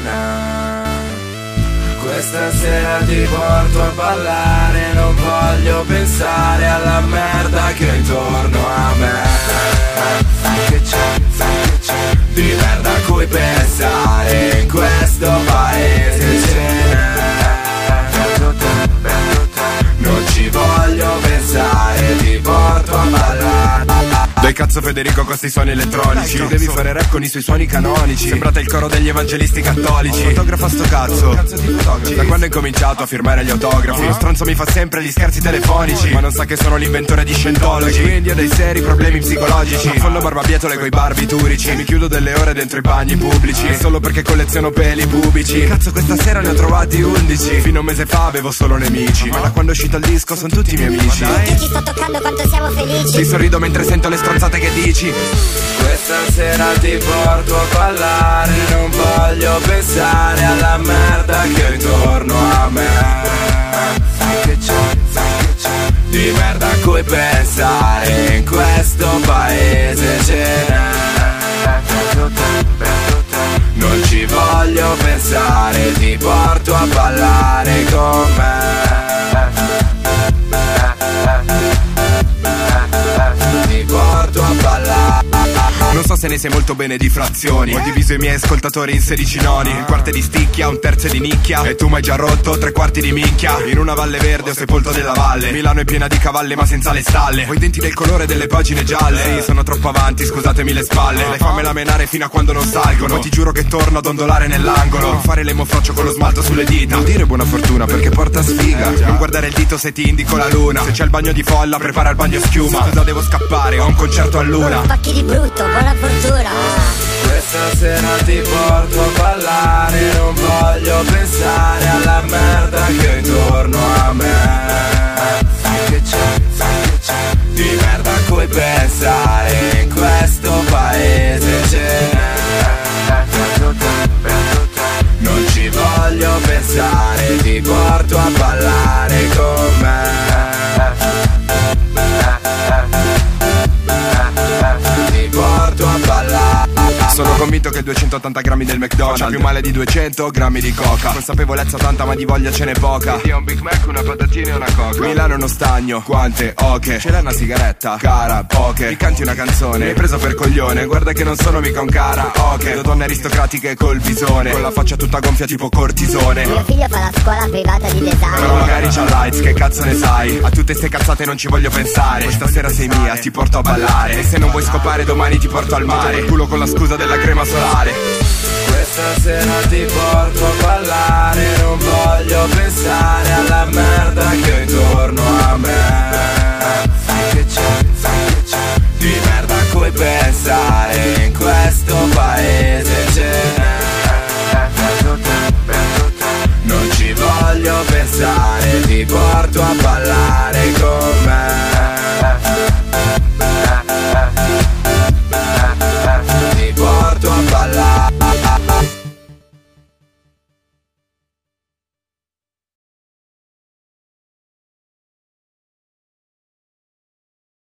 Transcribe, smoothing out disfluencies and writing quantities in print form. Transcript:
cena. Questa sera ti porto a ballare, non voglio pensare alla merda che ho intorno a me. Che c'è di merda a cui pensare, in questo paese ce n'è. Non ci voglio pensare, ti porto a ballare. Dai cazzo Federico con sti suoni elettronici. Tu devi fare rap con i suoi suoni canonici. Sembrate il coro degli evangelisti cattolici. Fotografa sto cazzo. Da quando ho incominciato a firmare gli autografi, lo stronzo mi fa sempre gli scherzi telefonici, ma non sa che sono l'inventore di Scientology. Quindi ho dei seri problemi psicologici. Fondo barbabietole coi barbiturici. Mi chiudo delle ore dentro i bagni pubblici solo perché colleziono peli pubici. Cazzo questa sera ne ho trovati 11. Fino a un mese fa avevo solo nemici, ma da quando è uscito il disco sono tutti miei amici. Che ci sto toccando quanto siamo felici. Ti sorrido mentre sento le stronzate che dici. Questa sera ti porto a ballare, non voglio pensare alla merda che ho intorno a me. Che c'è di merda a cui pensare, in questo paese ce n'è. Non ci voglio pensare, ti porto a ballare con me. Ti porto a ballare. Non so se ne sai molto bene di frazioni. Ho diviso i miei ascoltatori in 16 noni. Un quarto di sticchia, un terzo di nicchia. E tu m'hai già rotto 3/4 di minchia. In una valle verde ho sepolto della valle. Milano è piena di cavalle ma senza le stalle. Ho i denti del colore delle pagine gialle. Sì, sono troppo avanti, scusatemi le spalle. Lei fammela menare fino a quando non salgono. Poi ti giuro che torno ad ondolare nell'angolo. Non fare l'emofroccio con lo smalto sulle dita. Non dire buona fortuna perché porta sfiga. Non guardare il dito se ti indico la luna. Se c'è il bagno di folla prepara il bagno schiuma. Scusa devo scappare, ho un concerto a luna. Pacchi di brutto, buona fortuna. Questa sera ti porto a ballare, non voglio pensare alla merda che ho intorno a me. Che c'è di merda a cui pensare, in questo paese ce n'è. Non ci voglio pensare, ti porto a ballare con me. Ti porto a ballare. Sono convinto che 280 grammi del McDonald's fa più male di 200 grammi di coca. Consapevolezza tanta ma di voglia ce n'è poca. Quindi un Big Mac, una patatina e una coca. Milano è uno stagno, quante oche. Ce l'hai una sigaretta? Cara, poche. Mi canti una canzone? Mi hai preso per coglione. Guarda che non sono mica un cara, ok. Vedo donne aristocratiche col visone, con la faccia tutta gonfia tipo cortisone. Mio figlio fa la scuola privata di design. Però magari c'ha lights, che cazzo ne sai? A tutte ste cazzate non ci voglio pensare. Questa sera sei mia, ti porto a ballare. E se non vuoi scopare domani ti porto al mare. Il culo con la scusa della crema solare. Questa sera ti porto a ballare, non voglio pensare alla merda che ho intorno a me. Che c'è di merda a cui pensare, in questo paese ce n'è. Non ci voglio pensare, ti porto a ballare.